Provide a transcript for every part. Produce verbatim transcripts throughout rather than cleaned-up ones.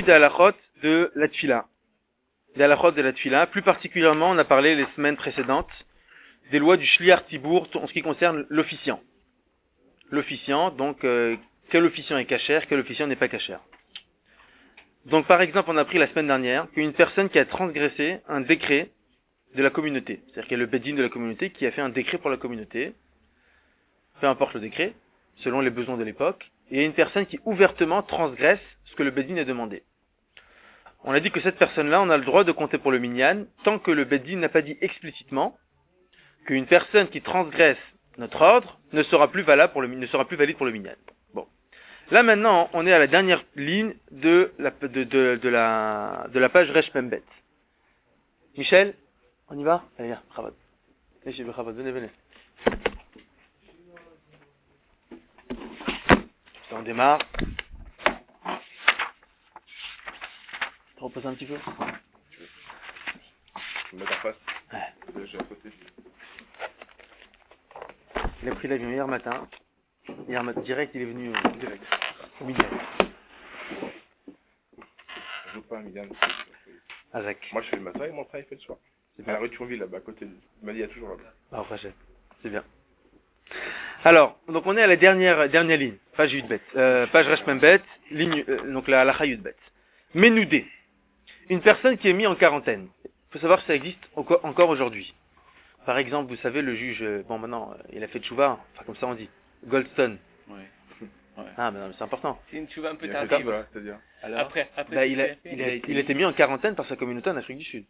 Des halachot de la tfila. Des halachot de la tfila. Plus particulièrement, on a parlé les semaines précédentes des lois du shliach tibour en ce qui concerne l'officiant. L'officiant, donc, euh, quel officiant est cachère, quel officiant n'est pas cachère. Donc, par exemple, on a appris la semaine dernière qu'une personne qui a transgressé un décret de la communauté, c'est-à-dire qu'il y a le bédine de la communauté qui a fait un décret pour la communauté, peu importe le décret, selon les besoins de l'époque, et il y a une personne qui ouvertement transgresse ce que le bédine a demandé. On a dit que cette personne-là, on a le droit de compter pour le minyan, tant que le bédine n'a pas dit explicitement qu'une personne qui transgresse notre ordre ne sera plus valable pour le, ne sera plus valide pour le minyan. Bon. Là maintenant, on est à la dernière ligne de la, de, de, de la, de la page Resh Membet. Michel, on y va? Allez, viens, Chabad. Venez, venez. On démarre. Tu reposes un petit peu? Je vais me mettre en face. Ouais. Je suis à côté. Il a pris l'avion hier matin. Hier matin, direct, il est venu au, direct, au midi. Je joue pas à Milan. Avec. Moi, je fais le matin et mon frère, il fait le soir. C'est à la rue de Thionville, là-bas, à côté. Il m'a dit, il y a toujours là-bas. Ah, prochaine. C'est bien. Alors, donc on est à la dernière, dernière ligne. Page Yudbet. Euh, page Resh Membet, ligne, euh, donc la halacha Yudbet. Ménoudé. Une personne qui est mise en quarantaine. Il faut savoir que ça existe encore, encore aujourd'hui. Par exemple, vous savez, le juge, bon maintenant, il a fait tchouva, enfin comme ça on dit, Goldstone. Ouais. Ouais. Ah, mais non, mais c'est important. C'est une tchouva un peu Il a fait tardive. voilà, c'est-à-dire. Alors, après, après. Bah, qu'est-ce il, a, qu'il fait il, a, il a été mis en quarantaine par sa communauté en Afrique du Sud.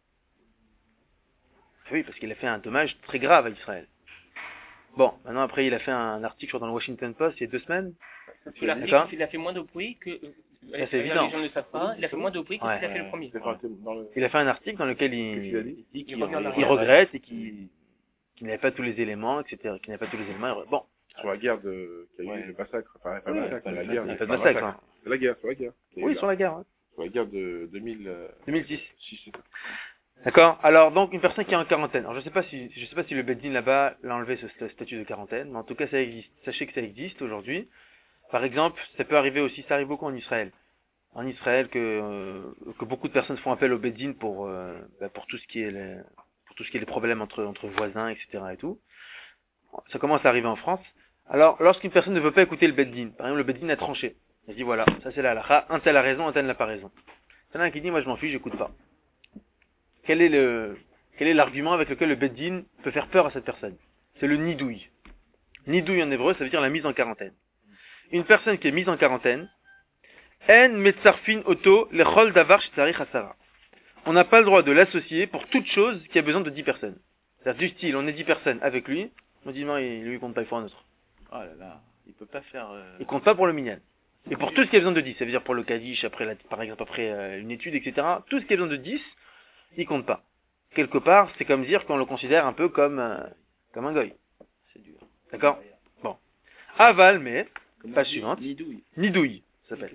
Oui, parce qu'il a fait un dommage très grave à Israël. Bon, maintenant après il a fait un article dans le Washington Post il y a deux semaines. L'article, il a fait moins de bruit que... Ça, c'est les évident. gens ne le savent pas, il a fait moins de bruit que Ouais. s'il a fait le premier. C'est raté dans le... Il a fait un article dans lequel Qu'est-ce qu'il a dit il, il dit qu'il Il revient en il arrière. regrette et qu'il qu'il n'avait pas tous les éléments, et cetera. Qu'il n'avait pas tous les éléments. Bon, Sur la guerre de... qu'il y a eu Ouais. le massacre. Enfin, pas Oui, massacre, pas mais la le guerre. il n'y a de- pas de enfin, massacre. Hein. C'est la guerre, sur la guerre. qu'il y a Oui, eu sur là. la guerre. Hein. Sur la guerre de deux mille deux mille six. six. D'accord. Alors donc une personne qui est en quarantaine. Alors je sais pas si je sais pas si le Beddin là-bas l'a enlevé ce st- statut de quarantaine, mais en tout cas ça existe. Sachez que ça existe aujourd'hui. Par exemple, ça peut arriver aussi, ça arrive beaucoup en Israël. En Israël que euh, que beaucoup de personnes font appel au Beddin pour euh, bah, pour tout ce qui est les, pour tout ce qui est les problèmes entre entre voisins, et cetera et tout. Ça commence à arriver en France. Alors lorsqu'une personne ne veut pas écouter le Beddin, par exemple le Beddin a tranché. Il dit voilà, ça c'est la halakha, un tel a raison, un tel n'a pas raison. Il y en a un qui dit moi je m'en fiche, j'écoute pas. Quel est le, quel est l'argument avec lequel le Beddin peut faire peur à cette personne? C'est le nidouille. Nidouille en hébreu, ça veut dire la mise en quarantaine. Une personne qui est mise en quarantaine, en metzarfin auto lechol davar shetzarich asara. On n'a pas le droit de l'associer pour toute chose qui a besoin de dix personnes. C'est-à-dire du style, on est dix personnes avec lui, on dit non, il, lui il compte pas, il faut un autre. Oh là là, il peut pas faire... Euh... Il compte pas pour le minyan. Et pour tout ce qui a besoin de dix, ça veut dire pour le kaddish, après la, par exemple après euh, une étude, et cetera. Tout ce qui a besoin de dix, il compte pas. Quelque part, c'est comme dire qu'on le considère un peu comme euh, comme un goy. C'est dur. D'accord? Bon. Aval, mais, page suivante. Nidouille. Nidouille, ça s'appelle.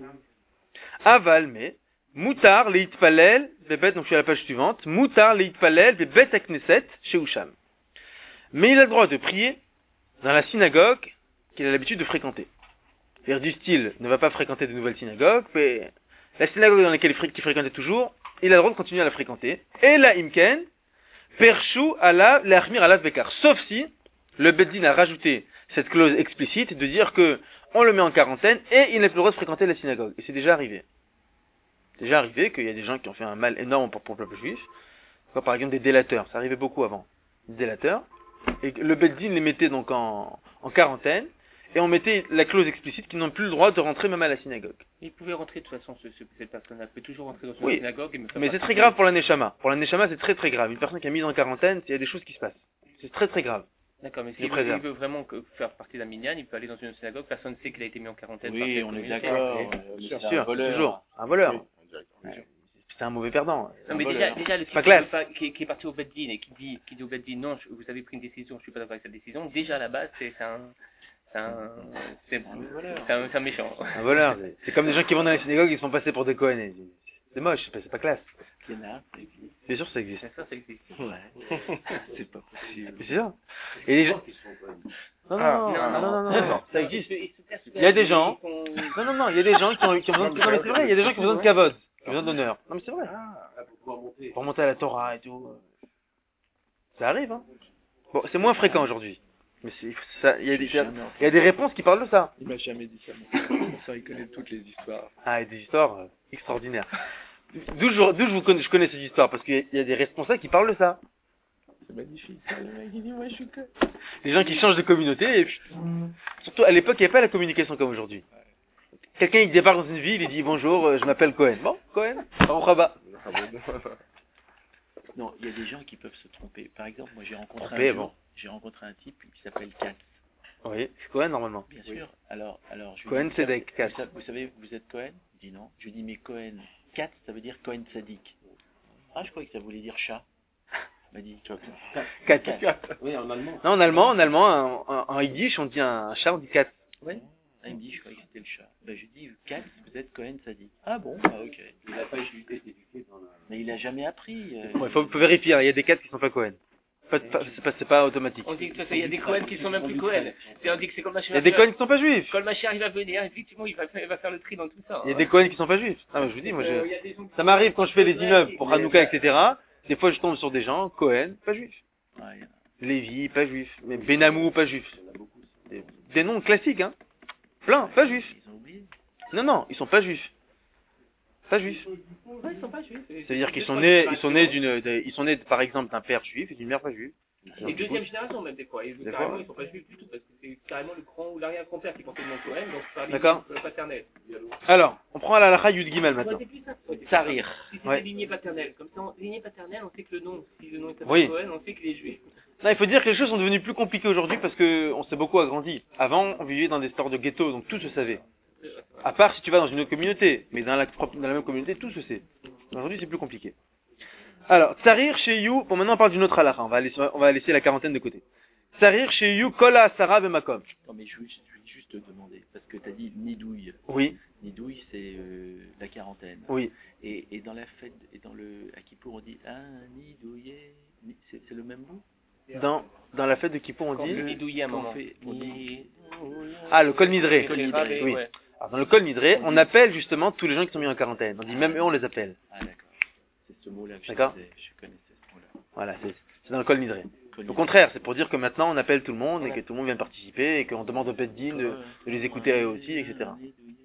Aval, mais, moutar leitpalel, bebet, donc je suis à la page suivante, moutar leitpalel, bebet akneset, chez Usham. Mais il a le droit de prier dans la synagogue qu'il a l'habitude de fréquenter. C'est-à-dire du style, ne va pas fréquenter de nouvelles synagogues, mais la synagogue dans laquelle il fréquentait toujours, il a le droit de continuer à la fréquenter. Et la imken, perchou ala l'achmir ala bekar. Sauf si le Beddin a rajouté cette clause explicite de dire que on le met en quarantaine et il n'a plus le droit de fréquenter la synagogue. Et c'est déjà arrivé. C'est déjà arrivé qu'il y a des gens qui ont fait un mal énorme pour, pour le peuple juif. Comme par exemple des délateurs. Ça arrivait beaucoup avant. Des délateurs. Et le Beddin les mettait donc en, en quarantaine. Et on mettait la clause explicite qu'ils n'ont plus le droit de rentrer même à la synagogue. Il pouvait rentrer de toute façon, ce, ce, cette personne-là peut toujours rentrer dans une Oui, synagogue. Et me faire mais c'est partie très de- grave pour la Neshama. Pour la Neshama, c'est très très grave. Une personne qui est mise en quarantaine, il y a des choses qui se passent. C'est très très grave. D'accord, mais Je s'il veut, préserve. il veut vraiment que, faire partie d'un minyan, il peut aller dans une synagogue, personne ne sait qu'il a été mis en quarantaine. par Oui, cette on est communauté. d'accord. Oui, euh, Bien c'est un sûr, voleur. toujours. Un voleur. Oui, directement. Ouais. C'est un mauvais perdant. Non, mais un déjà, voleur. déjà, le pas type qui, clair. veut pas- qui, qui est parti au Beddin et qui dit, qui dit au Beddin, non, je- vous avez pris une décision, je suis pas d'accord avec cette décision, déjà à la base, c'est c'est un, c'est un, c'est c'est un, c'est un méchant. Un voleur. c'est- C'est comme des gens qui vont dans les synagogues, ils sont passés pour des Kohen. C'est moche, c'est pas, c'est pas classe. Il y en a, ça existe. C'est sûr que ça existe. C'est ça, ça existe. Ouais. C'est pas possible. C'est sûr. Et les gens, Non, non, Ah, non, non, non, non, non, non. non, ça existe. Ils se persuadent Il y a des gens- qu'ils sont- Non, non, non, il y a des gens qui ont, qui ont besoin de, non, mais c'est vrai, il y a des gens qui ont besoin de kavod, qui ont besoin d'honneur. Non, mais c'est vrai. Ah, pour pouvoir monter. Pour monter à la Torah et tout. Ça arrive, hein. Bon, c'est moins fréquent aujourd'hui. Mais c'est, ça, il y a des, il y a des réponses qui parlent de ça. Il m'a jamais dit ça. Pour ça, il connaît toutes les histoires. Ah, et des histoires euh, extraordinaires. D'où je, d'où je, vous connais, je connais ces histoires, parce qu'il y a- il y a des responsables qui parlent de ça. C'est magnifique. Le mec, il dit, moi, je suis que... Les gens qui changent de communauté, et puis, surtout à l'époque, il n'y avait pas la communication comme aujourd'hui. Quelqu'un, il débarque dans une ville, il dit bonjour, euh, je m'appelle Cohen. Bon, Cohen, Baruch haba. Non, il y a des gens qui peuvent se tromper. Par exemple, moi j'ai rencontré Tromper, un bon. jour, j'ai rencontré un type qui s'appelle Katz. Oui, c'est Cohen normalement. Bien sûr. Alors, alors je lui Cohen, dis, c'est Dek, Katz. vous, sa- vous savez, vous êtes Cohen? Il dit non. Je lui dis mais Cohen, Katz, ça veut dire Cohen Sadik. Ah, je croyais que ça voulait dire chat. Il m'a dit. Katz. Oui, en allemand. Non, en allemand, en allemand, en, en, en yiddish, on dit un chat, on dit Katz. Ouais. Ah, il me dit, je croyais que c'était le chat. Ben, je lui dis, Katz, vous êtes Cohen Sadik. Ah bon, ah ok. Il a pas été éduqué dans la... Mais il a jamais appris. euh, Bon, il faut, faut vérifier, hein, il y a des Katz qui sont pas Cohen. Pas, pas- c'est pas, c'est pas automatique. On dit que il y a des Cohen qui sont même plus Cohen. C'est- On dit que c'est comme ma Il y a des Cohen qui sont pas juifs. Quand le machin il va venir, effectivement, il va, faire- il va faire le tri dans tout ça. Il y a hein. des Cohen qui sont pas juifs. Ah, mais je vous dis, moi, Euh, je, il y a des gens qui- ça m'arrive quand je fais les immeubles pour Hanouka, et cetera. Des fois, je tombe sur des gens, Cohen, pas juifs. ouais, il y en a- Lévi, pas juif. Mais Benamou, pas juif. Des, des noms classiques, hein. Plein, pas juifs. Ils ont oublié. Non, non, ils sont pas juifs. Pas juifs. Ouais, ils sont pas juifs. C'est-à-dire qu'ils sont nés, ils sont nés d'une, de- ils sont nés par exemple d'un père juif et d'une mère pas juive. Et deuxième génération même des fois. Et Des carrément fois. ils sont pas juifs du tout parce que c'est carrément le grand ou l'arrière-grand-père qui portait le nom Cohen, donc c'est pas D'accord. lignée paternelle. Alors, on prend la halakha Yud Gimel Ça aurait maintenant. été plus simple. Ça aurait été plus Sarir. simple. Si c'était Ouais. lignée paternelle. Comme ça, en lignée paternelle, on sait que le nom, si le nom est s'appelle Oui. Cohen, on sait qu'il est juif. Non, il faut dire que les choses sont devenues plus compliquées aujourd'hui parce que on s'est beaucoup agrandi. Avant, on vivait dans des stores de ghetto, donc tout se savait. À part si tu vas dans une autre communauté, mais dans la, propre- dans la même communauté, tout se sait. Aujourd'hui, c'est plus compliqué. Alors, Tsarir chez You, bon maintenant on parle d'une autre halakha, on va laisser, on va laisser la quarantaine de côté. Tsarir chez You, Kola Asara Bemakom. Non, mais je veux, je veux juste te demander, parce que tu as dit nidouille. Oui, Nidouille, c'est euh, la quarantaine. oui. Et, et dans la fête, et dans le à Kippour, on dit ah, nidouillé. Ni- C'est c'est le même mot? Dans, dans la fête de Kippour, on Quand dit, il est douillé à un Qu'on moment. fait- on dit- Ni- ah, le Kol Nidré. Kol Nidré, Oui. ouais. Alors, dans le Kol Nidré, on appelle justement tous les gens qui sont mis en quarantaine. On dit même eux, on les appelle. Ah, d'accord. C'est ce mot-là que je D'accord. connaissais. Je connaissais ce mot-là. Voilà, c'est c'est dans le Kol Nidré. Connu. Au contraire, c'est pour dire que maintenant on appelle tout le monde et que tout le monde vient participer et qu'on demande au Beddin de, de les écouter eux aussi, et cetera.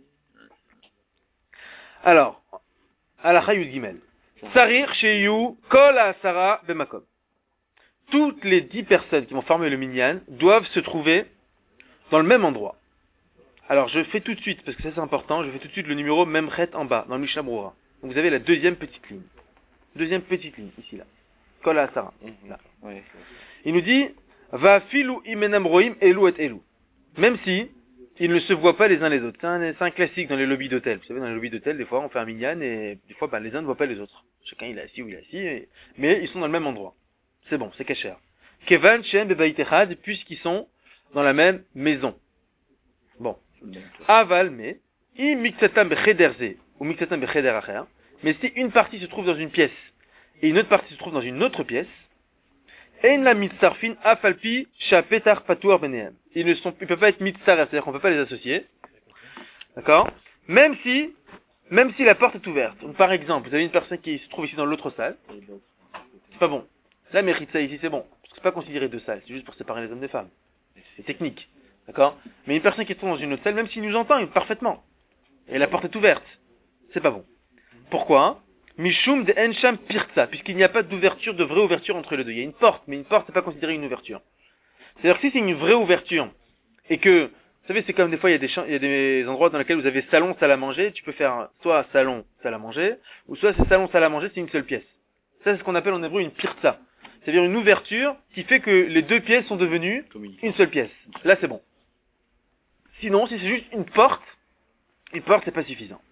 Alors, Halakha Yud Gimel. Sarir Sheyu Kol Asara Bemakom. Toutes les dix personnes qui vont former le minyan doivent se trouver dans le même endroit. Alors je fais tout de suite, parce que ça c'est important, je fais tout de suite le numéro Memchet en bas, dans le Mishnah Brura. Donc vous avez la deuxième petite ligne. Deuxième petite ligne, ici là. Kol Asara. Là. Ouais. Il nous dit, va filu imenam roim elu et elu. Même si ils ne se voient pas les uns les autres. C'est un, c'est un classique dans les lobbies d'hôtel. Vous savez, dans les lobbies d'hôtel, des fois, on fait un minyan et des fois, bah, les uns ne voient pas les autres. Chacun, il est assis ou il est assis, et- mais ils sont dans le même endroit. C'est bon, c'est kasher. Kevan, Shem, Bebaït Echad, puisqu'ils sont dans la même maison. Bon. Aval, mais, i miktatam bechederze, ou miktatam becheder acher, mais si une partie se trouve dans une pièce, et une autre partie se trouve dans une autre pièce, en la mitzarfin afalpi shapetar patour benehem. Ils ne sont, ils peuvent pas être mitzar, c'est-à-dire qu'on peut pas les associer. D'accord? Même si, même si la porte est ouverte. Donc, par exemple, vous avez une personne qui se trouve ici dans l'autre salle. C'est pas bon. Là, mérite ça ici, c'est bon. Parce que c'est pas considéré deux salles. C'est juste pour séparer les hommes des femmes. C'est technique. D'accord? Mais une personne qui se trouve dans une autre salle, même s'il nous entend parfaitement, et la porte est ouverte, c'est pas bon. Pourquoi? Mishum de ensham pirtsa, puisqu'il n'y a pas d'ouverture, de vraie ouverture entre les deux. Il y a une porte, mais une porte, c'est pas considéré une ouverture. C'est-à-dire que si c'est une vraie ouverture, et que, vous savez, c'est comme des fois, il y a des, champs, il y a des endroits dans lesquels vous avez salon, salle à manger, tu peux faire soit salon, salle à manger, ou soit c'est salon, salle à manger, c'est une seule pièce. Ça, c'est ce qu'on appelle en hébreu une pirtsa. C'est-à-dire une ouverture qui fait que les deux pièces sont devenues une seule pièce. Là, c'est bon. Sinon, si c'est juste une porte, une porte, c'est pas suffisant.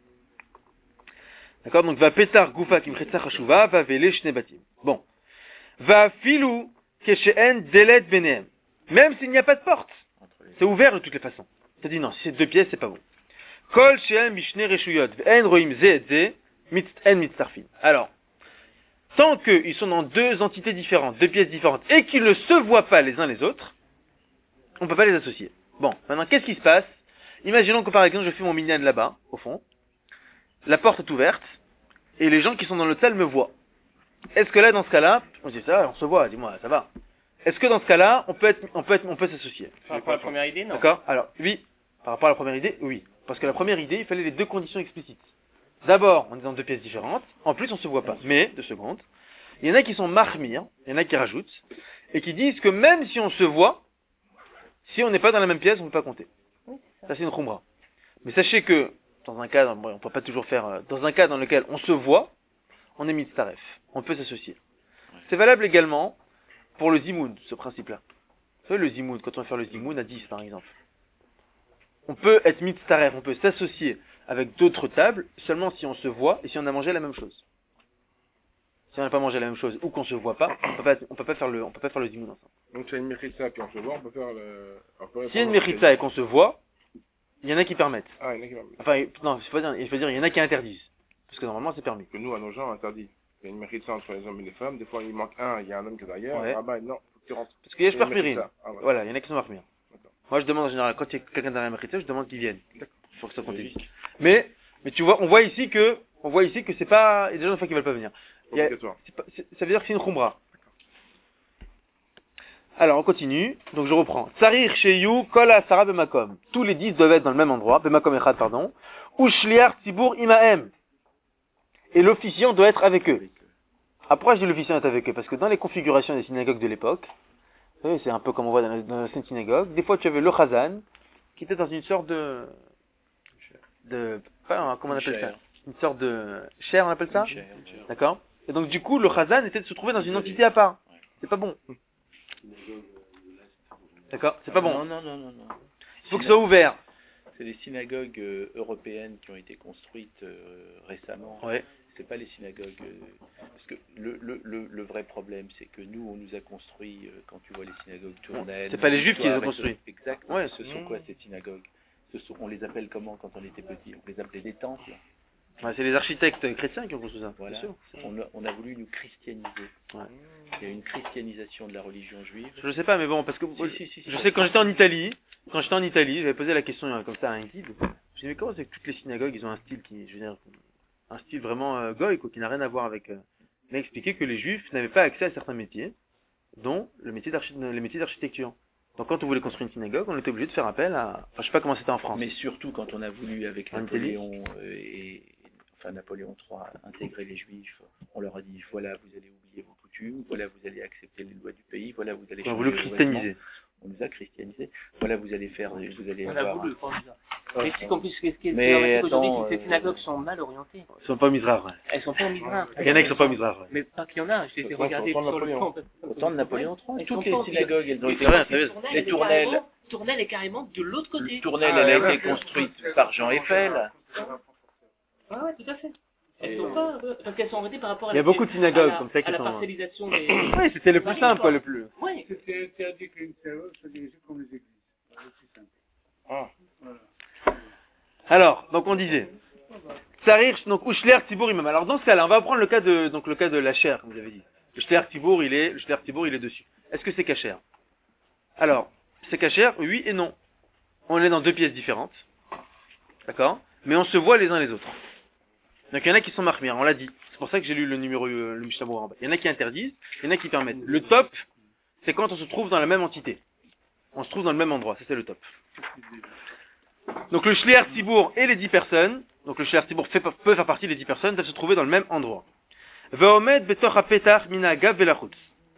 D'accord? Donc, va pétar goufa kim chetsa chashuva, va vele shne batim. Bon. Va filou keshen delet benehem. Même s'il n'y a pas de porte. C'est ouvert de toutes les façons. T'as dit non, si c'est deux pièces, c'est pas bon. Kol shehem mishne reshuyot, ve'en roim ze et ze, mitz en mitzarfin. Alors, tant qu'ils sont dans deux entités différentes, deux pièces différentes, et qu'ils ne se voient pas les uns les autres, on peut pas les associer. Bon, maintenant, qu'est-ce qui se passe? Imaginons que par exemple, je fais mon minyan là-bas, au fond. La porte est ouverte, et les gens qui sont dans l'hôtel me voient. Est-ce que là, dans ce cas-là, on dit ça, on se voit, dis-moi, ça va. Est-ce que dans ce cas-là, on peut être, on peut être, on peut s'associer? Par rapport à la première idée, non. D'accord? Alors, oui. Par rapport à la première idée, oui. Parce que la première idée, il fallait les deux conditions explicites. D'abord, on est dans deux pièces différentes. En plus, on se voit pas. Mais, deux secondes. Il y en a qui sont marmires, il y en a qui rajoutent, et qui disent que même si on se voit, si on n'est pas dans la même pièce, on ne peut pas compter. Ça, c'est une khumra. Mais sachez que, dans un cas, bon, on ne peut pas toujours faire, euh, dans un cas dans lequel on se voit, on est mitzaref. On peut s'associer. C'est valable également pour le zimoun, ce principe-là. Vous savez, le zimoun, quand on va faire le zimoun à dix, par exemple. On peut être mitzaref, on peut s'associer avec d'autres tables, seulement si on se voit et si on a mangé la même chose. Si on n'a pas mangé la même chose ou qu'on se voit pas, on peut pas, on peut pas faire le, on peut pas faire le zimoun ensemble. Donc tu as une mechitza puis on se voit, on peut faire le... on peut S'il y a une mechitza et qu'on se voit, il y en a qui permettent. Ah, il y en a qui permettent. Enfin, non, je veux dire, je veux dire, il y en a qui interdisent. Parce que normalement, c'est permis. Que nous, à nos gens, interdit. Il y a une mechitza entre les hommes et les femmes. Des fois, il manque un, il y a un homme qui est derrière. Ouais. Ah bah non, faut que tu rentres. Parce qu'il y a Il y a une Shparmirin. mechitza. Ah, voilà. Voilà, il y en a qui sont marmires. D'accord. Moi, je demande en général, quand il y a quelqu'un derrière la mechitza, je demande qu'ils viennent. D'accord. Faut que ça continue. Mais, mais tu vois, on voit ici que, on voit ici que c'est pas, il y a des gens, des fois, qui veulent pas venir. Il y a- Obligatoire. c'est pas- c'est- ça veut dire que c'est une khumra. Alors, on continue. Donc, je reprends. Tsarir sheyu kol asara bemakom. Tous les dix doivent être dans le même endroit. Bemakom echad, pardon. Ou shliar tibur imaem. Et l'officiant doit être avec eux. Ah, pourquoi je dis l'officiant est avec eux? Parce que dans les configurations des synagogues de l'époque, vous savez, c'est un peu comme on voit dans la- dans certaines synagogues, des fois tu avais le chazan, qui était dans une sorte de, de, pas, un- comment on appelle ça? Une sorte de chair, on appelle ça? D'accord? Et donc, du coup, le chazan était de se trouver dans une entité à part. C'est pas bon. D'accord? C'est pas bon. Non, non, non, non, non. Il faut que ce soit ouvert. C'est les synagogues euh, européennes qui ont été construites euh, récemment. Ouais. C'est pas les synagogues. euh, parce que le, le, le, le vrai problème, c'est que nous, on nous a construit, euh, quand tu vois les synagogues tournelles. C'est pas les Juifs qui les ont avec- construits. Exact. Ouais. Ce sont quoi ces synagogues? Ce sont, on les appelle comment quand on était petit? On les appelait des temples. Ouais, c'est les architectes chrétiens qui ont construit ça. Voilà. Bien sûr. On a, on a voulu nous christianiser. Ouais. Il y a une christianisation de la religion juive. Je sais pas, mais bon, parce que moi, Si, si, si, si. je sais que quand j'étais en Italie, quand j'étais en Italie, j'avais posé la question euh, comme ça à un guide. Je dis mais comment c'est que toutes les synagogues ils ont un style qui, je veux dire, un style vraiment euh, goy quoi, qui n'a rien à voir avec. Euh... Il m'a expliqué que les juifs n'avaient pas accès à certains métiers, dont le métier d'archi- les métiers d'architecture. Donc quand on voulait construire une synagogue, on était obligé de faire appel à, enfin je sais pas comment c'était en France. Mais surtout quand on a voulu, avec En Napoléon euh, et enfin Napoléon trois, intégrer les Juifs, on leur a dit voilà, vous allez oublier vos coutumes, voilà, vous allez accepter les lois du pays, voilà, vous allez On a changer voulu vos christianiser. vêtements. On nous a christianisés. Voilà, vous allez faire, vous allez On a avoir. voulu, pas bizarre. Mais c'est qu'en plus, ce qui est ce qui est Mais dramatique aujourd'hui, attends, c'est que ces euh, synagogues sont mal orientées. Ils sont pas misraves. Ouais. Elles sont pas en misra. Il y en a qui sont pas misraves. Ouais. Mais pas qu'il y en a, je les ai Ouais, regardées autant de sur le Napoléon. plan. Au temps de Napoléon trois, Elles toutes sont les pas- synagogues, elles ont Oui, été c'est vrai, c'est vrai. Tournelle, Les elle est tournelles. carrément- Tournelle est carrément de l'autre côté. Le Tournelle, Ah, elle a ouais, été ouais. construite par Jean Eiffel. Ouais, ouais, tout à fait. Elles Et- sont pas, euh, parce qu'elles sont arrêtées par rapport à Il y a la, beaucoup de synagogues à la- comme ça qui à la sont- parcellisation des. Oui, c'était le plus simple, quoi, le plus. Ouais. C'était interdit qu'une synagogue soit dirigée comme les églises. C'est aussi simple. Ah. Voilà. Alors, donc on disait. Tsarir, donc, ou Shler Tibour Imam. Alors, dans ce cas-là, on va prendre le cas de, donc, le cas de la chair, comme vous avez dit. Le Shler Tibour, il est, le Shler Tibour, il est dessus. Est-ce que c'est cachère? Alors, c'est cachère, oui et non. On est dans deux pièces différentes. D'accord? Mais on se voit les uns les autres. Donc, il y en a qui sont marmires, on l'a dit. C'est pour ça que j'ai lu le numéro, euh, le Mishnah Berurah en bas. Il y en a qui interdisent, il y en a qui permettent. Le top, c'est quand on se trouve dans la même entité. On se trouve dans le même endroit. Ça, c'est le top. Donc, le Shliach Tibour et les dix personnes, donc le Shliach Tibour fait- peut faire partie des dix personnes, doivent se trouver dans le même endroit. Vaomed betoch hapetach min hagav velachutz.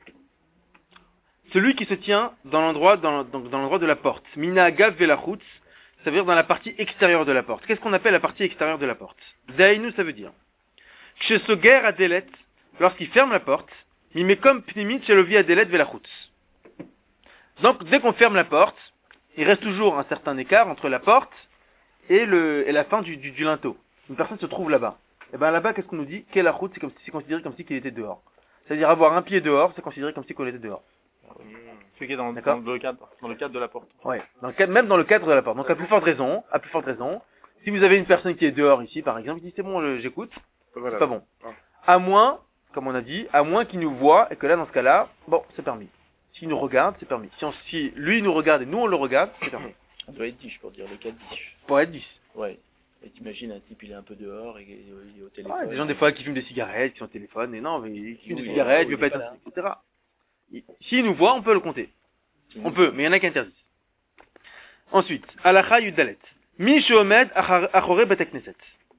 Celui qui se tient dans l'endroit, dans, dans, dans l'endroit de la porte. Mina hagav velachutz, ça veut dire dans la partie extérieure de la porte. Qu'est-ce qu'on appelle la partie extérieure de la porte? Dainu, ça veut dire. Kshesoger adelet, lorsqu'il ferme la porte, mimekom pnimit shelovi adelet velachutz. Donc, dès qu'on ferme la porte, il reste toujours un certain écart entre la porte et, le, et la fin du, du, du linteau. Une personne se trouve là-bas. Et ben là-bas, qu'est-ce qu'on nous dit? Quelle route? C'est comme si c'est considéré comme si qu'il était dehors. C'est-à-dire avoir un pied dehors, c'est considéré comme si qu'on était dehors. Ce qui est dans, D'accord. dans le cadre, dans le cadre de la porte. Ouais. Dans le cadre, même dans le cadre de la porte. Donc à plus forte raison, à plus forte raison, si vous avez une personne qui est dehors ici, par exemple, qui dit c'est bon, je- j'écoute, Voilà. c'est pas bon. Ah. À moins, comme on a dit, à moins qu'il nous voit et que là, dans ce cas-là, bon, c'est permis. S'il nous regarde, c'est permis. Si, on, si lui nous regarde et nous on le regarde, c'est permis. On doit être dix pour dire le cas de dix. Pour être dix. Ouais. Et t'imagines un type, il est un peu dehors et il est au téléphone. Ah, des gens des fois qui fument des cigarettes, qui sont au téléphone, et non, mais ils fument Oui, des oui, cigarettes, oui, il veut pas être voilà. ainsi, et cetera. Il- S'il nous voit, on peut le compter. On peut, mais il y en a qui interdisent. Ensuite, Alacha Yudalet. Mi Shomed Achore Bet Knesset.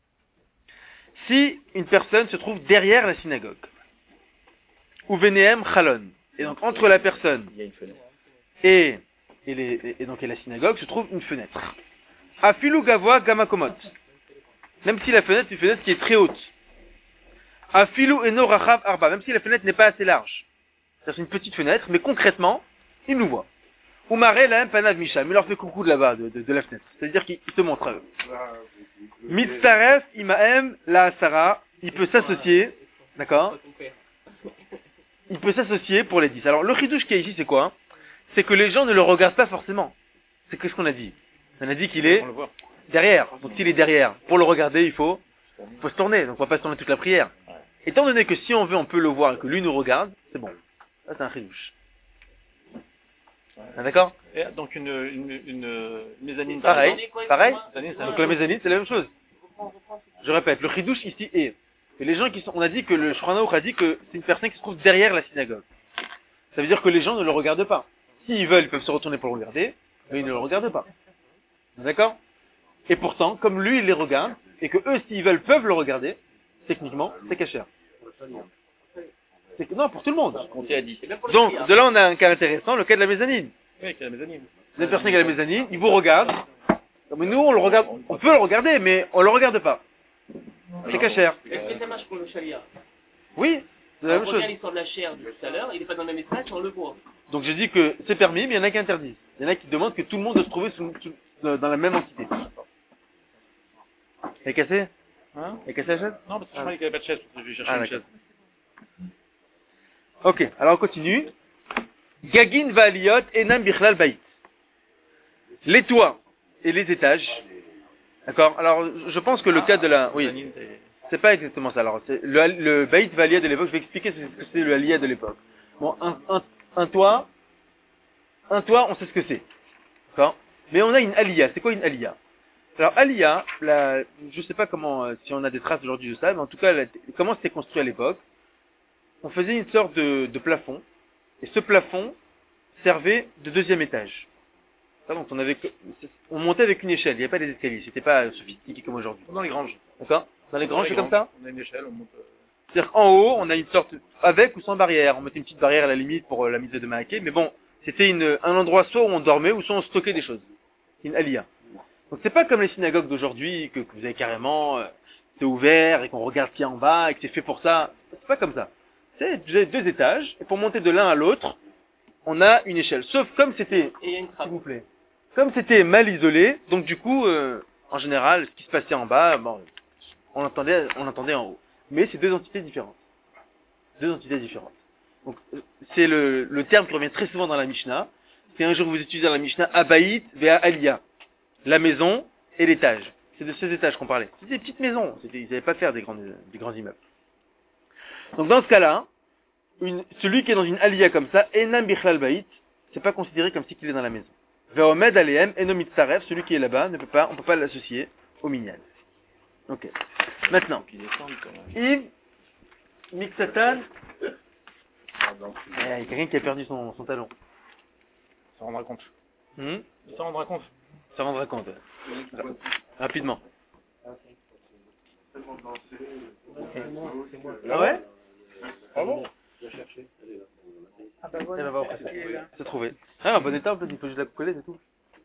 Si une personne se trouve derrière la synagogue, ou Venehem Chalon, et donc entre la personne Il y a une fenêtre. et, et, les, et donc et la synagogue se trouve une fenêtre. Afilu Gavoa Gamakomot. Même si la fenêtre est une fenêtre qui est très haute. Afilu Eno Rachav Arba. Même si la fenêtre n'est pas assez large. C'est une petite fenêtre, mais concrètement, il nous voit. Umare Lahem Panav Misham. Il leur fait coucou de là-bas, de, de, de la fenêtre. C'est-à-dire qu'il se montre à eux. Mitzaref Imahem La Asara. Il peut s'associer. D'accord? Il peut s'associer pour les dix. Alors, le chidouche qui est ici, c'est quoi? C'est que les gens ne le regardent pas forcément. C'est qu'est-ce qu'on a dit? On a dit qu'il est On le voit. derrière. Donc, s'il est derrière, pour le regarder, il faut, il faut se tourner. Donc, on va pas se tourner toute la prière. Ouais. Étant donné que si on veut, on peut le voir et que lui nous regarde, c'est bon. Ça, c'est un chidouche. Ah, d'accord? Et donc une, une, une, une mezzanine. Pareil. Pareil. Mezzanine, ça- Donc, la mezzanine, c'est la même chose. Je répète, le chidouche ici est que les gens qui sont, on a dit que le Shulchan Aruch a dit que c'est une personne qui se trouve derrière la synagogue. Ça veut dire que les gens ne le regardent pas. S'ils veulent, ils peuvent se retourner pour le regarder, mais ils ne le regardent pas. D'accord? Et pourtant, comme lui, il les regarde, et que eux, s'ils veulent, peuvent le regarder, techniquement, c'est caché. C'est que, non, pour tout le monde. Compter à dix. Donc, de là, on a un cas intéressant, le cas de la mezzanine. Oui, avec la mezzanine. Une personne qui a la mezzanine, il vous regarde. Mais nous, on le regarde, on peut le regarder, mais on le regarde pas. C'est caché. Est-ce que ça marche pour le chalia? Oui, c'est la On même chose. regarde l'histoire de la chair de tout à l'heure, il n'est pas dans le même espace, on le voit. Donc j'ai dit que c'est permis, mais il y en a qui interdisent. Il y en a qui demandent que tout le monde doit se trouver sous- sous- dans la même entité. Elle est cassée? Hein? Elle est cassée la chaise? Non, parce que je croyais qu'il n'y avait pas de chaise. Je vais chercher Ah, une d'accord. chaise. Ok, alors on continue. Gagin valiot enam bichlal bayit. Les toits et les étages. D'accord? Alors je pense que le cas de la... Oui, Mezzanine, c'est- c'est pas exactement ça. Alors c'est le, le bayit valia de l'époque, je vais expliquer ce que c'est le alia de l'époque. Bon, un, un, un toit, un toit, on sait ce que c'est. D'accord? Mais on a une alia. C'est quoi une alia? Alors alia, la, je sais pas comment, euh, si on a des traces aujourd'hui de ça, mais en tout cas, la- comment c'était construit à l'époque? On faisait une sorte de, de plafond, et ce plafond servait de deuxième étage. Donc on avait, que- on montait avec une échelle, il n'y avait pas des escaliers, c'était pas sophistiqué comme aujourd'hui. Dans les granges. D'accord? Dans les granges, c'est comme ça? On a une échelle, on monte. euh, C'est-à-dire qu'en haut, on a une sorte, avec ou sans barrière. On mettait une petite barrière à la limite pour euh, la mise de Maaké, mais bon, c'était une, un endroit soit où on dormait, ou soit on stockait des choses. Une alia. Donc c'est pas comme les synagogues d'aujourd'hui, que, que vous avez carrément, euh, c'est ouvert, et qu'on regarde ce qu'il y a en bas, et que c'est fait pour ça. C'est pas comme ça. C'est deux deux étages, et pour monter de l'un à l'autre, on a une échelle. Sauf comme c'était, Et il y a une s'il trappe. vous plaît, comme c'était mal isolé, donc du coup, euh, en général, ce qui se passait en bas, bon, on l'entendait, on l'entendait en haut. Mais c'est deux entités différentes. Deux entités différentes. Donc, euh, c'est le, le terme qui revient très souvent dans la Mishnah. C'est un jour vous utilisez dans la Mishnah, Abayit vea Aliyah. La maison et l'étage. C'est de ces étages qu'on parlait. C'était des petites maisons. C'était, ils n'avaient pas faire des grands, des grands immeubles. Donc, dans ce cas-là, une, celui qui est dans une Aliyah comme ça, Enam Bichlal Bayit, c'est pas considéré comme si qu'il est dans la maison. Veomed Aleem, Enom Mitzaref, celui qui est là-bas, ne peut pas, on peut pas l'associer au minyan. Ok. Maintenant. Puis descendre quand même. Yves, Mixatan. Eh, Il y a quelqu'un qui a perdu son, son talon. Ça rendra compte. Hmm Ça rendra compte. Ça rendra compte. ouais. Rapidement. Ah ouais? Ah bon? Eh ben, va au presse. C'est trouvé. Ah, en bon état, en fait, il faut juste la coller, c'est tout.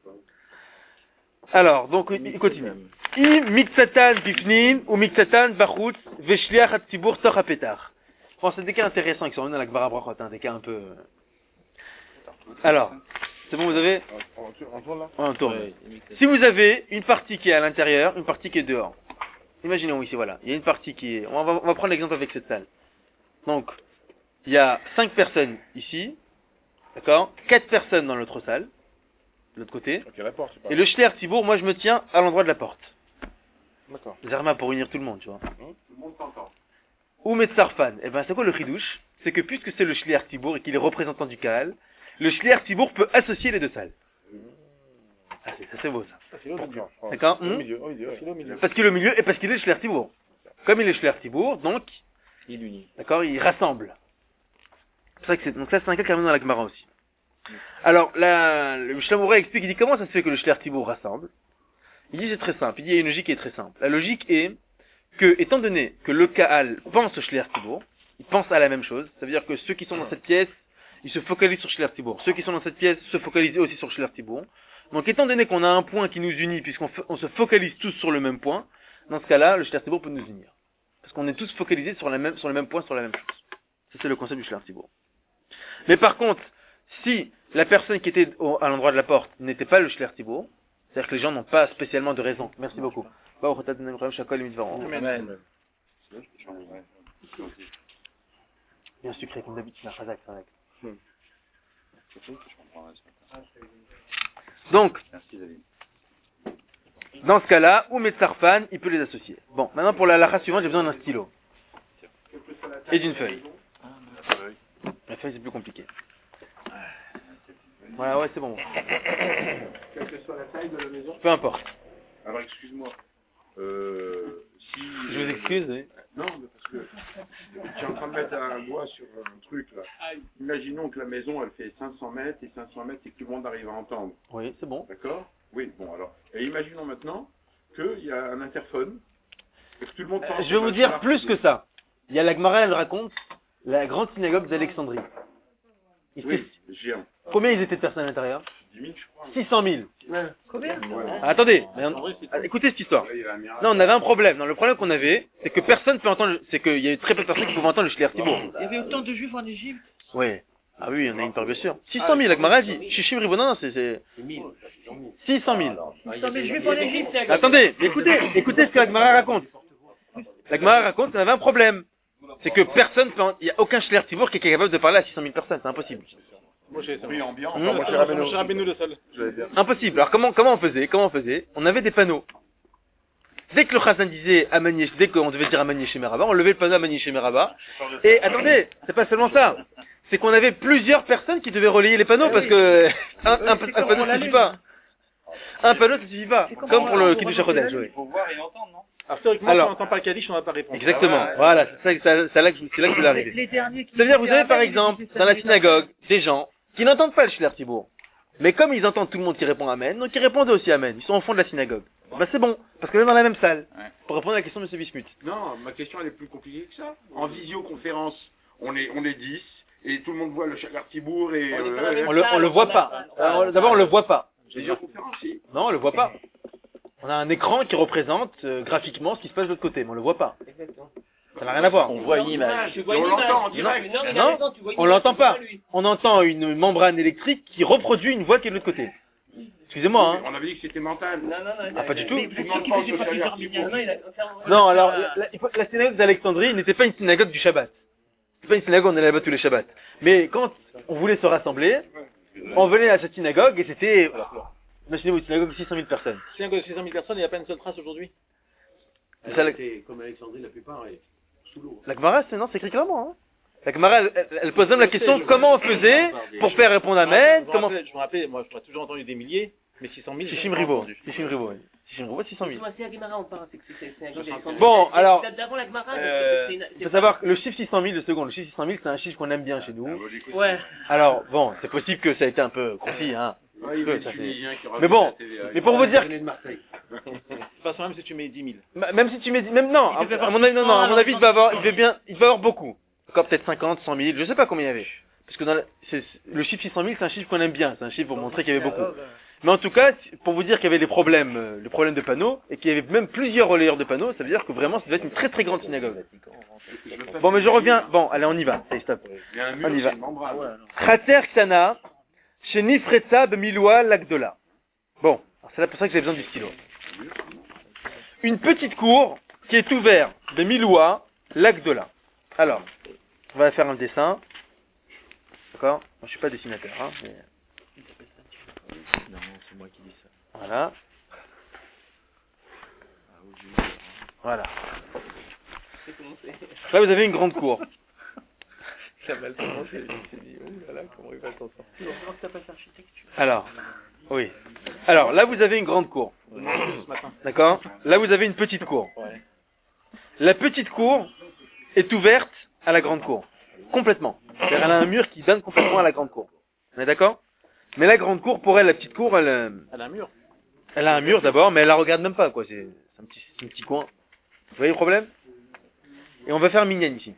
Alors, donc, il continue. I mixatan bifnin ou mixatan bachutz veshliach hatzibur toch hapetar. Bon, c'est des cas intéressants qui sont venus dans la Gemara Brachot, hein, des cas un peu... euh. Alors, c'est bon, vous avez... On on- on tourne là? Ouais, on tourne. Ouais, Si vous avez une partie qui est à l'intérieur, une partie qui est dehors. Imaginons ici, voilà. Il y a une partie qui est... On va, on va prendre l'exemple avec cette salle. Donc, il y a cinq personnes ici. D'accord? Quatre personnes dans l'autre salle. De l'autre côté. Ok, la porte, c'est pas. Et le shler Tibour, moi je me tiens à l'endroit de la porte. D'accord. Zerma pour unir tout le monde, tu vois. Tout le monde s'entend. Ou Metzarfan. Eh ben, c'est quoi le chidouche? C'est que puisque c'est le shliach Tibour et qu'il est représentant du Kaal, le Shliach Tibour peut associer les deux salles. Ah, c'est, ça c'est beau ça. D'accord Au hum milieu, au milieu, ouais. Parce qu'il est au milieu et parce qu'il est le Shliach Tibour. Comme il est le Shliach Tibour, donc, Il unit. d'accord, il rassemble. C'est ça que c'est, donc ça c'est un cas qui ramène dans la Gemara aussi. Alors, la, le Shlamouret explique, il dit comment ça se fait que le Shliach Tibour rassemble. Il dit c'est très simple, il dit il y a une logique qui est très simple. La logique est que, étant donné que le Kaal pense au Shliach Tibour, il pense à la même chose, ça veut dire que ceux qui sont dans cette pièce, ils se focalisent sur Shliach Tibour. Ceux qui sont dans cette pièce se focalisent aussi sur Shliach Tibour. Donc étant donné qu'on a un point qui nous unit, puisqu'on f- on se focalise tous sur le même point, dans ce cas-là, le Shliach Tibour peut nous unir. Parce qu'on est tous focalisés sur, la même, sur le même point, sur la même chose. Ça c'est le concept du Shliach Tibour. Mais par contre, si la personne qui était au, à l'endroit de la porte n'était pas le Shliach Tibour, c'est-à-dire que les gens n'ont pas spécialement de raison. Merci beaucoup. Amen. Bien sucré, comme d'habitude, la chazak, c'est vrai. Donc, dans ce cas-là, ou Metzarfan, il peut les associer. Bon, maintenant pour la halakha suivante, j'ai besoin d'un stylo. Et d'une feuille. La feuille, c'est plus compliqué. Ouais, ouais, c'est bon. Quelle que soit la taille de la maison. Peu importe. Alors, excuse-moi. Euh, si... Je vous excuse, oui. Non, mais parce que tu es en train de mettre un doigt sur un truc, là. Imaginons que la maison, elle fait cinq cents mètres, et cinq cents mètres, et que tout le monde arrive à entendre. Oui, c'est bon. D'accord? Oui, bon, alors. Et imaginons maintenant qu'il y a un interphone, et que tout le monde Euh, je vais vous dire plus que ça. Il y a la Gemara, elle raconte la grande synagogue d'Alexandrie. Ils Oui, étaient- géant. Combien ils étaient de personnes à l'intérieur? dix mille, je crois. six cent mille. Ouais. Ah, attendez, mais on- ah, écoutez cette histoire. Là, il y a un miracle. Non, on avait un problème. Non, le problème qu'on avait, c'est que personne peut entendre, le- c'est qu'il y a eu très peu de personnes qui pouvaient entendre le Shliach Tibour. Il y avait autant de juifs en Égypte. Oui. Ah oui, il y en a une part, bien sûr. six cent mille, la Gemara dit. Chichim Ribo, non, non, c'est, c'est, six cent mille. six cent mille juifs en Égypte. Attendez, écoutez, écoutez ce que la Gemara raconte. La Gemara raconte qu'on avait un problème. C'est que personne peut, en- il n'y a aucun Shliach Tibour qui est capable de parler à six cent mille personnes, c'est impossible. Moi, j'ai oui, ambiant. Mmh. Enfin, moi, j'ai Rabbeinu. J'ai Rabbeinu le seul. J'avais bien. Impossible. Alors comment, comment on faisait? Comment on faisait? On avait des panneaux. Dès que le Chazan disait Amani, dès qu'on devait dire Amani chez Meraba, on levait le panneau Amani chez Meraba. Et attendez, c'est pas seulement ça. C'est qu'on avait plusieurs personnes qui devaient relayer les panneaux parce que un, un, un panneau ne suffit pas. Un panneau ne suffit pas. Comme pour le Kiddush HaKodesh, oui. Faut voir et entendre, non? Alors, théoriquement, Alors- si on n'entend pas le Kaddish, on n'a pas réponse. Exactement. Voilà, c'est ça- c'est c'est là que je c'est là que je voulais arriver. Les derniers qui. C'est-à-dire, vous avez par exemple, dans la synagogue, des gens qui n'entendent pas le Shliach Tibour. Mais comme ils entendent tout le monde qui répond Amen, donc ils répondent aussi Amen. Ils sont au fond de la synagogue. Bah c'est bon, parce qu'on est dans la même salle. Ouais. Pour répondre à la question de M. Bismuth. Non, ma question, elle est plus compliquée que ça. En visioconférence, on est, on est dix, et tout le monde voit le Shliach Tibour, et... On est dans la euh, même On le, on le voit pas. Alors, D'abord, on le voit pas. visioconférence, si. Non, on le voit pas. On a un écran qui représente euh, graphiquement ce qui se passe de l'autre côté, mais on le voit pas. Ça n'a rien à voir. On voit une image. Tu vois Et on une l'entend en image. direct. Non, mais il Non, a raison, tu vois une on image, l'entend tu vois pas. lui. On entend une membrane électrique qui reproduit une voix qui est de l'autre côté. Excusez-moi, hein. On avait dit que c'était mental. Non, non, non. Ah, pas du tout. Mais Tout le pour monde ceux qui pense faisaient au pas Shliach du Tibour. Non, il a- Non, alors, la, la- il faut- la synagogue d'Alexandrie n'était pas une synagogue du Shabbat. C'est pas une synagogue où on allait là-bas tous les Shabbats. Mais quand on voulait se rassembler, on venait à cette synagogue et c'était, imaginez-vous, une synagogue de six cent mille personnes. Si un gars de six cent mille personnes, il n'y a pas une seule trace aujourd'hui. C'est ça, la, Comme Alexandrie, la plupart, est sous l'eau. la Gemara, c'est, non, c'est écrit clairement, hein. La Gemara, elle, elle- elle pose même la question, comment on faisait pour faire répondre Amen, Je me comment... rappelais, je me rappelais, moi, j'aurais toujours entendu des milliers, mais six cent mille. j'ai Shishim pas Ribo. entendu. Shishim Ribo, oui. Shishim Ribo, six cent mille. C'est la Gemara, on parle, c'est que c'est c'est un gars d'Alexandrie. Bon, C'est- alors- c'est d'avant la Gemara, Euh, c'est- c'est- Il c'est faut pas- savoir que le chiffre six cent mille, le second, le chiffre six cent mille, c'est un chiffre qu'on aime bien chez nous. Ouais. Alors, bon, c'est possible que ça a été un peu concis, hein. Ouais, il y a des Ça, c'est- Tunisiens qui Mais bon, regardent la T V A. mais pour vous dire, de Marseille. C'est pas ça même si tu mets dix mille. m- même si tu mets, même non, Il devait à, à avoir mon avis, non, non, à mon six cents, avis, il va avoir, il devait bien, il va avoir beaucoup. Encore peut-être cinquante, cent mille, je sais pas combien il y avait. Parce que dans la- c'est- c'est- le chiffre six cent mille, c'est un chiffre qu'on aime bien, c'est un chiffre pour montrer qu'il y avait beaucoup. Mais en tout cas, pour vous dire qu'il y avait des problèmes, euh, le problème de panneaux, et qu'il y avait même plusieurs relayeurs de panneaux, ça veut dire que vraiment, ça devait être une très très grande synagogue. Bon, mais je reviens, bon, allez, on y va, allez, stop. Il y a un On mur, y va. c'est une membrane. Khater Ksana, chez Nifretza Bemiloua Lagdola. Bon, alors c'est là pour ça que j'ai besoin du stylo. Une petite cour qui est ouverte de Miloua Lagdola. Alors, on va faire un dessin. D'accord? Moi, je suis pas dessinateur, hein, mais... Non, c'est moi qui dis ça. Voilà. Voilà. C'est commencé. Là, vous avez une grande cour. Kamal, comment c'est c'est dit, oh là là, comment il va s'en sortir. Tu vois que t'as pas fait architecture. Alors, oui. Alors, là, vous avez une grande cour. Ce matin. D'accord? Là, vous avez une petite cour. Ouais. La petite cour est ouverte à la grande cour. Complètement. C'est-à-dire, elle a un mur qui donne complètement à la grande cour. On est d'accord? Mais la grande cour, pour elle, la petite cour, elle, euh, Elle a un mur. elle a un mur d'abord, mais elle la regarde même pas, quoi. C'est c'est un petit, c'est un petit coin. Vous voyez le problème? Et on va faire minyan ici.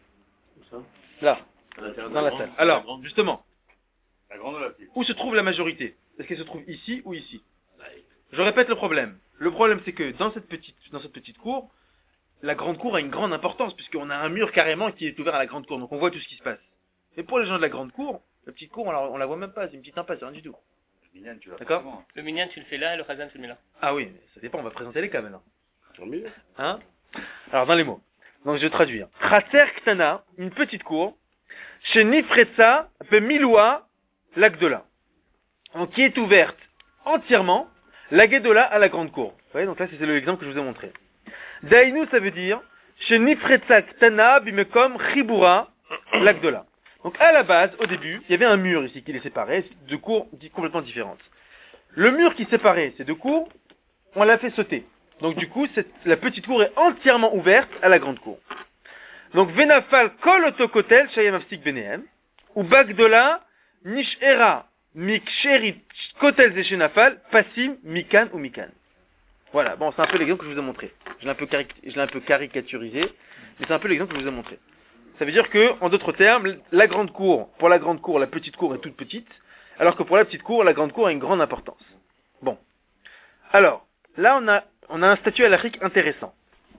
Là, dans la salle. Alors, justement, La grande ou la petite? où se trouve la majorité? Est-ce qu'elle se trouve ici ou ici? Je répète le problème. Le problème, c'est que dans cette petite, dans cette petite cour, la grande cour a une grande importance, puisqu'on a un mur carrément qui est ouvert à la grande cour, donc on voit tout ce qui se passe. Mais pour les gens de la grande cour, la petite cour, on la, on la voit même pas, c'est une petite impasse, c'est rien du tout. Minyan, tu l'as D'accord. pas vraiment. Le minyan, tu le fais là, et le chazan, tu le mets là. Ah oui, mais ça dépend, on va présenter les cas maintenant. Tant mieux. Hein? Alors, dans les mots. Donc, je vais traduire. Chaser Ktana, une petite cour, chez Nifretsa, Bemiloua, l'Agdola. Donc, qui est ouverte entièrement, la Gedola à la grande cour. Vous voyez, donc là, c'est l'exemple que je vous ai montré. Dainu, ça veut dire, chez Nifretsa Ktana, Bimekom, Chibura, l'Agdola. Donc, à la base, au début, il y avait un mur ici qui les séparait, deux cours complètement différentes. Le mur qui séparait ces deux cours, on l'a fait sauter. Donc du coup, cette, la petite cour est entièrement ouverte à la grande cour. Donc Venafal kol otokotel shayem afsik benehem, ou bagdola nishera miksherit kotel zeshenafal pasim mikan ou mikan. Voilà, bon, c'est un peu l'exemple que je vous ai montré. Je l'ai un peu, cari- je l'ai un peu caricaturisé, mais c'est un peu l'exemple que je vous ai montré. Ça veut dire que, en d'autres termes, la grande cour, pour la grande cour, la petite cour est toute petite, alors que pour la petite cour, la grande cour a une grande importance. Bon. Alors, là on a On a un statut halachique intéressant.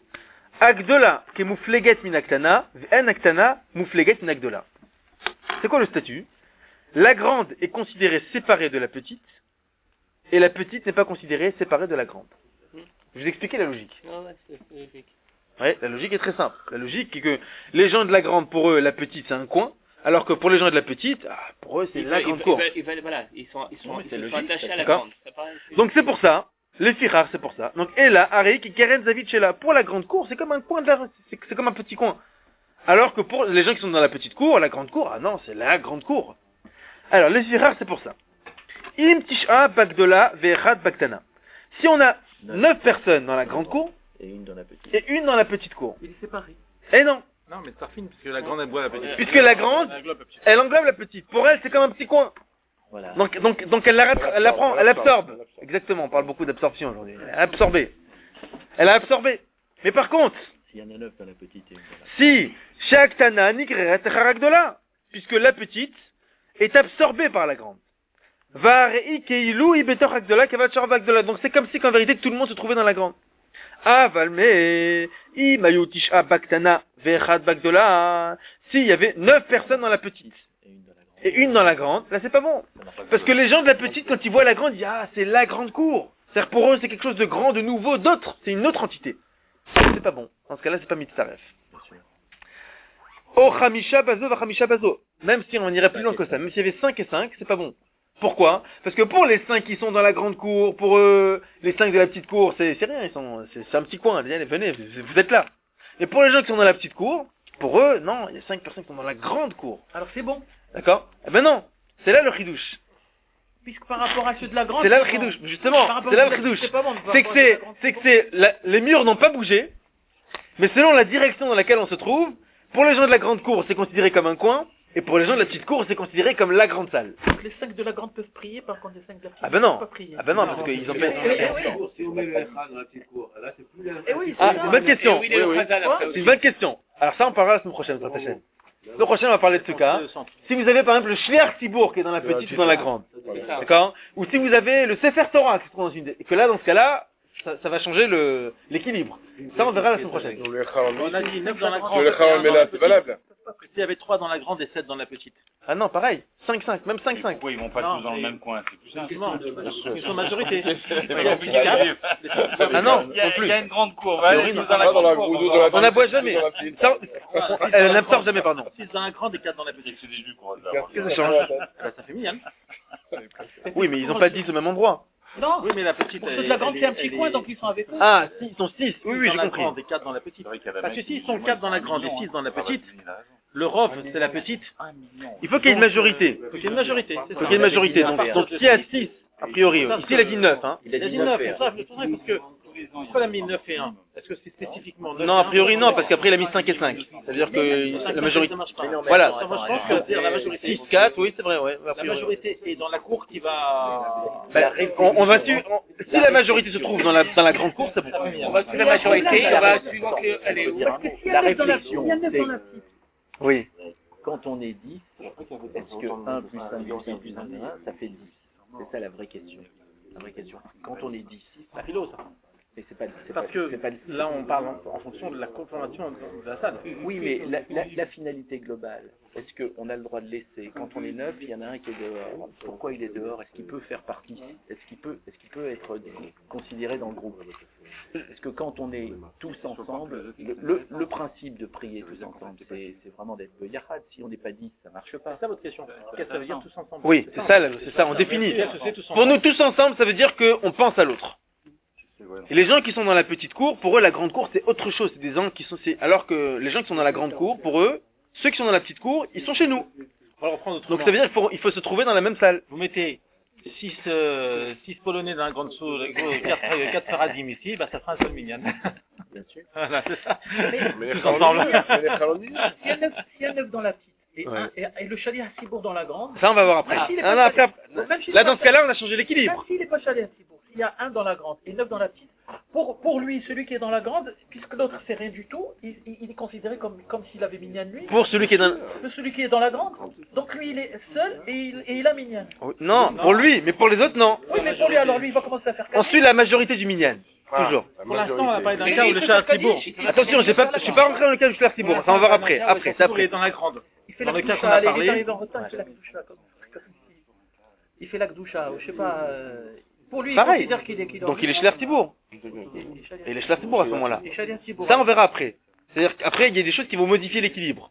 Agdola ke moufleget min aktana, en aktana moufleget min agdola. C'est quoi le statut? La grande est considérée séparée de la petite, et la petite n'est pas considérée séparée de la grande. Je vais vous expliquer la logique. Non, ouais, c'est c'est logique. Ouais, la logique est très simple. La logique est que les gens de la grande, pour eux, la petite c'est un coin, alors que pour les gens de la petite, ah, pour eux c'est Ils la veulent- grande ils cour. veulent- ils veulent- Voilà, ils sont, ils sont, mais ils c'est sont logique, attachés à la d'accord. grande. Ça paraît- c'est- Donc c'est pour ça, les firars c'est pour ça. Donc et là, Arik et Keren Zavit Shela, pour la grande cour, c'est comme un coin de la, c'est, c'est comme un petit coin. Alors que pour les gens qui sont dans la petite cour, la grande cour, ah non, c'est la grande cour. Alors les firars c'est pour ça. Im Tisha Bagdola Ve'echad Bagtana. Si on a neuf personnes dans la grande cour Et une dans la petite. et une dans la petite cour, Il est séparé. eh non, Non, mais ça fine, parce que la grande, elle boit la petite. puisque la grande, elle englobe la petite. Pour elle, c'est comme un petit coin. Voilà. Donc, donc, donc elle, la, elle la prend, elle absorbe. Exactement, on parle beaucoup d'absorption aujourd'hui. Elle a absorbé. Elle a absorbé. Mais par contre, S'il y en a neuf dans la petite et une dans la si chaque tana nikreret charakdola, puisque la petite est absorbée par la grande. Varei keilu ibetor hakdola kavat charvakdola. Donc c'est comme si qu'en vérité tout le monde se trouvait dans la grande. Avalme imayu tisha baktana vechad bagdola. S'il y avait neuf personnes dans la petite et une dans la grande. et une dans la grande, là c'est pas bon. Ça n'a pas de Parce que les gens de la petite, quand ils voient la grande, ils disent ah c'est la grande cour. C'est-à-dire pour eux c'est quelque chose de grand, de nouveau, d'autre. C'est une autre entité. C'est pas bon. Dans ce cas-là c'est pas mitzaref. bien sûr. Oh chamisha bazo va chamisha bazo. Même si on irait plus loin que ça, même s'il y avait cinq et cinq, c'est pas bon. Pourquoi? Parce que pour les cinq qui sont dans la grande cour, pour eux, les cinq de la petite cour, c'est, c'est rien, ils sont, c'est, c'est un petit coin, venez, venez, vous êtes là. Et pour les gens qui sont dans la petite cour, pour eux, non, il y a cinq personnes qui sont dans la grande cour. Alors c'est bon. D'accord? Eh ben non, c'est là le chidouche. Puisque par rapport à ceux de la grande. C'est là le c'est bon. chidouche, justement, Par rapport c'est là à le ceux de la chidouche. petite, c'est pas bon. Par C'est que rapport à ceux de c'est, la grande, c'est que c'est c'est, la- les murs n'ont pas bougé, mais selon la direction dans laquelle on se trouve, pour les gens de la grande cour, c'est considéré comme un coin, et pour les gens de la petite cour, c'est considéré comme la grande salle. bon. Les cinq de la grande peuvent prier, par contre les cinq de la petite Ah ben ne non. peuvent pas prier. Ah ben non, parce qu'ils ont fait... Si on met le Echad dans la petite cour, là c'est plus la Eh oui, Ah, c'est c'est une ça. bonne question. Et oui, il est le chazan après C'est aussi. une bonne question. Alors ça, on parlera la semaine prochaine, sur ta chaîne. La semaine prochaine, on va parler de ce cas. Si vous avez par exemple le Shliach Tibour qui est dans la petite ou dans la grande, C'est ça. d'accord? Ou si vous avez le Sefer Torah qui se trouve dans une... Et que là, dans ce cas-là, ça, ça va changer le, l'équilibre. Ça, on verra la semaine prochaine. On a dit neuf dans la grande. Le Echad mais là, c'est valable. S'il y avait trois dans la grande et sept dans la petite. Ah non, pareil. cinq cinq, même cinq cinq. Pourquoi ils vont pas Non, tous dans le c'est- même coin? C'est plus simple. Ils sont majorité. Ah non, Il y a- non plus. il y a une grande cour. C'est Vas-y, horrible. tous dans la grande cour. On n'aboie jamais. Ça, on- on- Elle n'absorbe jamais, pardon. six dans la grande et quatre dans la petite. C'est des jus qu'on va avoir. Qu'est-ce que ça change? Bah, ça fait miam. Oui, mais ils n'ont pas dix au même endroit. Non. Oui, mais la petite. Pour elle- ceux de la grande, elle c'est un est- petit elle coin, est- donc ils sont avec eux. Ah, si, ils sont six. Oui, oui, dans j'ai la compris. grande et quatre dans la petite. C'est vrai qu'il y a la Parce que messe, s'ils ils sont sont quatre dans la grande et millions, six dans la hein. petite, Il a raison. Le rov, c'est la petite. Il faut qu'il y ait une majorité. Il faut qu'il y ait une majorité. Il faut qu'il y ait une majorité. Donc, donc s'il y a six, a priori, ici il a dit neuf, hein. Il a dit neuf, c'est ça, c'est pour ça, parce que, pourquoi il a mis neuf et un? Est-ce que c'est spécifiquement neuf? Non, a priori non, parce qu'après il a mis cinq et cinq. C'est-à-dire que la majorité. Voilà. Moi, je pense que dire la majorité. six, quatre, oui, c'est vrai, ouais. a La priori. majorité est dans la cour qui va. Ben, on, on va suivre, on- si la majorité se trouve dans la, dans la grande cour, c'est bon. On va suivre la majorité, on va suivre qu'elle est où. La réflexion, c'est Oui. quand on est dix, est-ce que un plus un plus un plus un plus un, ça fait dix? C'est ça la vraie question. La vraie question. Quand on est dix, La philo, ça. mais c'est pas, c'est Parce pas, que c'est pas, là, on parle en, en fonction de la conformation de la salle. oui, mais la, la, la finalité globale, est-ce qu'on a le droit de laisser? Quand on est neuf, il y en a un qui est dehors. Pourquoi il est dehors? Est-ce qu'il peut faire partie? Est-ce qu'il peut, est-ce qu'il peut être considéré dans le groupe? Est-ce que quand on est tous ensemble, le, le, le principe de prier tous ensemble, c'est, c'est vraiment d'être yachad. Si on n'est pas dix, ça marche pas. C'est ça votre question. Qu'est-ce que ça veut dire tous ensemble? Oui, c'est ça, là, c'est ça, on définit. Qu'est-ce que c'est tous Pour ensemble? nous tous ensemble, ça veut dire qu'on pense à l'autre. Et les gens qui sont dans la petite cour, pour eux, la grande cour, c'est autre chose. C'est des gens qui sont, c'est, alors que les gens qui sont dans la grande cour, pour eux, ceux qui sont dans la petite cour, ils sont chez nous. On va le reprendre autrement. Donc ça veut dire qu'il faut, il faut se trouver dans la même salle. Vous mettez six euh, six Polonais dans la grande salle, quatre Faradim ici, bah ça fera un seul minyan. Bien sûr. Voilà, c'est ça. Mais les Tous ensemble. Khalondim. S'il y a neuf, s'il y a neuf dans la petite et, Ouais. un, et, et le chalet à Cibourg dans la grande, Ça, on va voir après. Même s'il est Ah, pas non, après, chalet- après- même s'il est là, pas dans ce cas-là, on a changé même l'équilibre. s'il n'est pas chalet à Cibourg, s'il y a un dans la grande et neuf dans la petite, pour, pour lui, celui qui est dans la grande, puisque l'autre fait rien du tout, il, il- il est considéré comme, comme s'il avait minyan lui, Pour celui qui est dans... que celui qui est dans la grande. Donc lui, il est seul et il, et il a minyan. Oui, non, pour lui, mais pour les autres, non. Oui, mais pour lui, alors lui, il va commencer à faire On suit la majorité du minyan. Toujours. Pour l'instant, on a parlé d'un Mais cas où il le fait chat à pas Cibourg. Kaddish. Attention, j'ai pas, je suis pas rentré dans le cas du Shler Cibourg. Ça, on va voir après. Après, c'est Cibourg est après. dans la grande. Il fait Dans la le cas qu'on Gdoucha, a allez, parlé. il arrive en retard, il fait la Gdoucha, comme- comme ici. Il fait la Gdoucha, je sais pas, euh, pour lui, il Pareil. considère qu'il est, qu'il est Donc il est Shler Cibourg. Et il est Shler Cibourg à ce moment-là. Ça, on verra après. C'est-à-dire qu'après, il y a des choses qui vont modifier l'équilibre.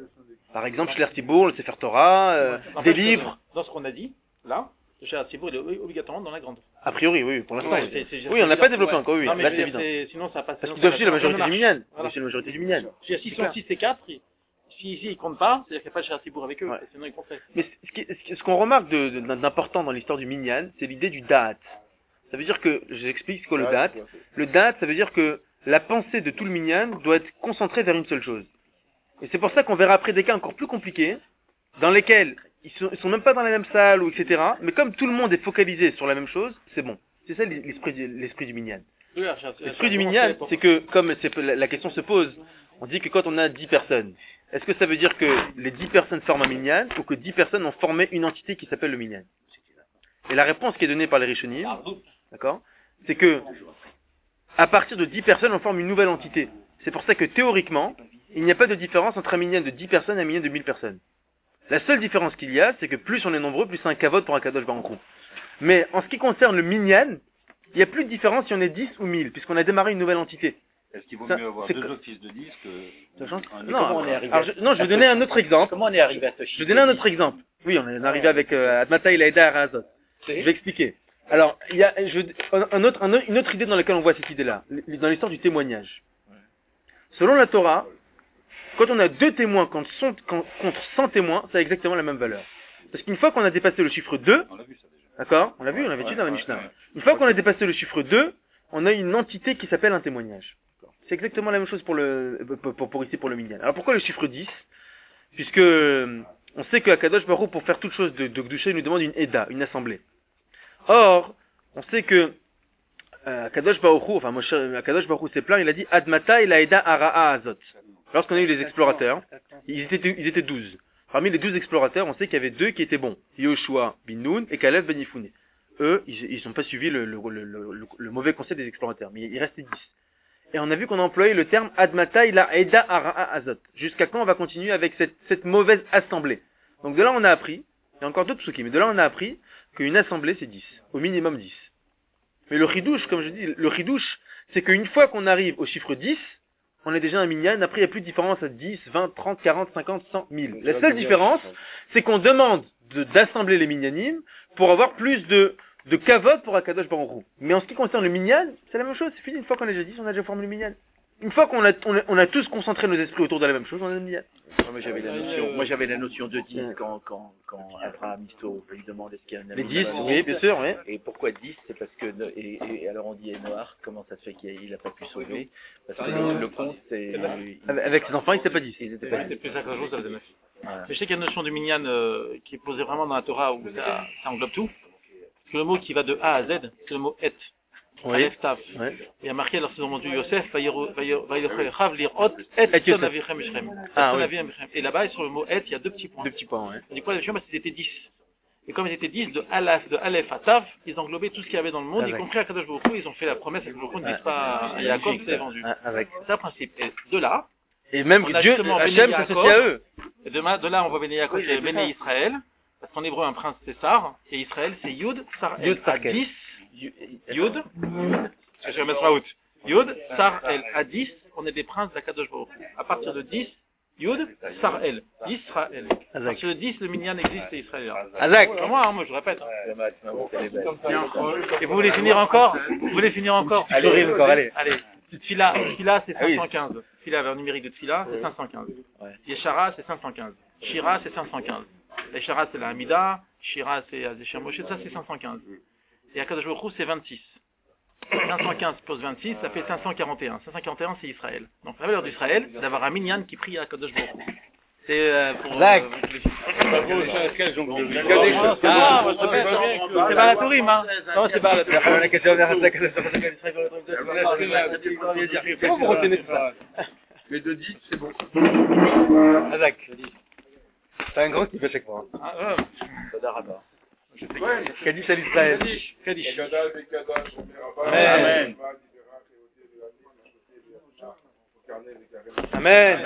Par exemple, Shler Cibourg, le Sefer Torah, euh, En des fait, livres. Dans ce qu'on a dit, là, le chat à Cibourg, il est obligatoirement dans la grande. A priori, oui, pour l'instant. Ouais, oui. c'est- c'est- Oui, on n'a c'est- pas développé ouais. encore, oui. Non, mais Là, je c'est veux dire, évident. c'est- sinon ça passe. Parce sinon qu'ils ça doivent suivre la marche. majorité Ça du marche. minyan. Ils Voilà. doivent suivre la majorité du minyan. Si s'ils sont six et quatre, si ici ils comptent pas, c'est-à-dire qu'il n'y a pas de chat à Cibourg avec eux, Ouais. sinon ils compteraient. Mais ce qui- ce qui- ce qu'on remarque de- de- d'important dans l'histoire du minyan, c'est l'idée du da'at. Ça veut dire que, j'explique ce qu'est le da'at. Le da'at, ça veut dire que la pensée de tout le minyan doit être concentrée vers une seule chose. Et c'est pour ça qu'on verra après des cas encore plus compliqués, dans lesquels ils sont, ils sont même pas dans la même salle, ou et cetera. Mais comme tout le monde est focalisé sur la même chose, c'est bon. C'est ça l'esprit du, l'esprit du minyan. Oui, alors, chat- L'esprit du chat- minyan, pour- c'est que, comme c'est- la la question se pose, on dit que quand on a dix personnes, est-ce que ça veut dire que les dix personnes forment un minyan, ou que dix personnes ont formé une entité qui s'appelle le minyan? Et la réponse qui est donnée par les Rishonim, d'accord, c'est que, à partir de dix personnes, on forme une nouvelle entité. C'est pour ça que, théoriquement, il n'y a pas de différence entre un minyan de dix personnes et un minyan de mille personnes. La seule différence qu'il y a, c'est que plus on est nombreux, plus c'est un kavod pour un kadosh baruch Hu. Mais, en ce qui concerne le minyan, il n'y a plus de différence si on est dix ou mille, puisqu'on a démarré une nouvelle entité. Est-ce qu'il vaut Ça, mieux avoir c'est deux que- offices de dix que... Sachant- Mais Non, comment on est arrivé alors, je, non, je vais donner un autre exemple. Comment on est arrivé à ce Je chiffre vais donner un autre exemple. Oui, on est arrivé avec euh, Admata Ilaïda Arazot. Je vais expliquer. Alors, il y a je, un un autre, un autre- une autre idée dans laquelle on voit cette idée-là, dans l'histoire du témoignage. Selon la Torah, quand on a deux témoins contre cent, quand- contre cent témoins, ça a exactement la même valeur. Parce qu'une fois qu'on a dépassé le chiffre deux, On l'a vu ça déjà. d'accord, on l'a vu, on l'avait dit dans la Ouais, Mishnah. ouais, ouais. Une fois qu'on a dépassé le chiffre deux, on a une entité qui s'appelle un témoignage. C'est exactement la même chose pour le, pour, pour, pour ici pour le minyan. Alors pourquoi le chiffre dix? Puisque, euh, on sait que Akadosh Baruch Hu, pour faire toute chose de, de Gdusha, il nous demande une Eda, une assemblée. Or, on sait que, euh, Akadosh Baruch Hu, enfin, Moshe, Akadosh Baruch Hu s'est plaint, il a dit, Admata il a Eda Ara'a Azot. Lorsqu'on a eu les explorateurs, ils étaient, ils étaient douze. Parmi les douze explorateurs, on sait qu'il y avait deux qui étaient bons. Yoshua bin Nun et Caleb ben Yifune. Eux, ils, ils n'ont pas suivi le, le, le, le, le mauvais conseil des explorateurs, mais il restait dix. Et on a vu qu'on a employé le terme Admata ila Eda Ara'a Azot. Jusqu'à quand on va continuer avec cette, cette mauvaise assemblée? Donc de là on a appris, il y a encore d'autres psukim, mais de là on a appris qu'une assemblée c'est dix, au minimum dix. Mais le chidouche, comme je dis, le chidouche, c'est qu'une fois qu'on arrive au chiffre dix, on est déjà un minyan, après il n'y a plus de différence à dix, vingt, trente, quarante, cinquante, cent, mille. La seule différence, c'est qu'on demande de- d'assembler les minyanim pour avoir plus de, de kavod pour Akadosh Baruch Hu. Mais en ce qui concerne le minyan, c'est la même chose, c'est fini, une fois qu'on a déjà dix, on a déjà formé le minyan. une fois qu'on a, on a, on a tous concentré nos esprits autour de la même chose, on a dit, Moi j'avais la notion, moi j'avais la notion de dix quand, quand, quand Abraham Isto lui demande est-ce qu'il y a un les animal. dix, oui, bien sûr, oui. Et pourquoi dix? C'est parce que, et, et alors on dit Noir, comment ça se fait qu'il n'a pas pu sauver? Parce que le, le compte, c'est... Avec ses enfants, il ne s'est pas dit. Ils étaient pas C'est plus ça qu'un jour, ça faisait neuf. Voilà. Mais je sais qu'il y a une notion du minyan euh, qui est posée vraiment dans la Torah où ça, ça englobe tout. Parce que le mot qui va de A à Z, c'est le mot et. Oui. Aleph Tav. Oui. Il y a marqué lorsqu'ils ont vendu Yosef, Vayochav lirot et Et son Yosef. avichem Michem. Ah, Son oui. avichem Michem. Et là-bas, sur le mot et, il y a deux petits points. Deux petits points, ouais. On dit quoi, parce qu'ils étaient dix. Et comme ils étaient dix, de Aleph, de Aleph à Tav, ils englobaient tout ce qu'il y avait dans le monde, y Avec. compris à Kadosh Baruch Hu, ils ont fait la promesse à Kadosh Baruch Hu, ne disent pas à Yaakov, c'est vendu. Ah, avec. C'est ça le principe. Et de là, Et même On que a Dieu, justement béni Hachem Yaakov. s'associe à eux. et de, ma- de là, on voit béni Yaakov, Oui, c'est j'ai béni fait ça. Israël, parce qu'en hébreu, un prince, c'est Sar, et Israël, c'est Yud, Sar, El. Yud, Sar, À El. dix, Yud, je vais mettre Raout. Yud, Sar, El. À dix, on est des princes de la Kadosh Baruch Hu. À partir de dix, Yud, Sar, El. Israël. À Azak. partir de dix, le minyan existe et Israël. Azak. C'est pas moi, hein, moi je répète. Le match, ma boîte, elle est belle. Et vous voulez finir encore Vous voulez finir encore Allez, Allez, encore, allez. Allez. Tfila, Tfila c'est Ah oui. cinq cent quinze. Tfila, vers numérique de Tfila, c'est cinq cent quinze. Ouais. Yeshara, c'est cinq cent quinze. Shira, c'est cinq cent quinze. Yeshara, c'est la Hamida. Shira, c'est Azécher Moshe. Ça, c'est cinq cent quinze. Et Akadosh Baruch Hu, c'est vingt-six. cinq cent quinze plus vingt-six, ça fait cinq cent quarante et un. cinq cent quarante et un, c'est Israël. Donc la valeur d'Israël, c'est d'avoir un minyan qui prie à Akadosh Baruch Hu. C'est euh, pour... Zach. Euh, Ah, ah, moi, je répète, c'est pas la tourim, hein. Non, c'est pas la tourim. Comment vous retenez tout ça? Mais de dix, c'est bon. Azak. C'est un grand qui fait chaque fois. Ah, ouais. Todarabah. Ouais. Kaddish à l'Israël. Kaddish. Amen. Amen.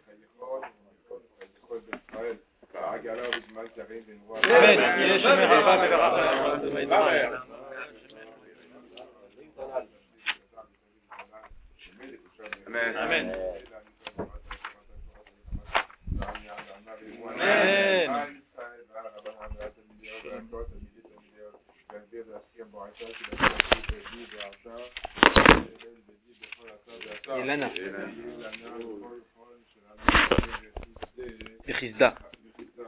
Amen. Il est jamais Rava, mais Rava. Amen. Amen. Elana. Echizda.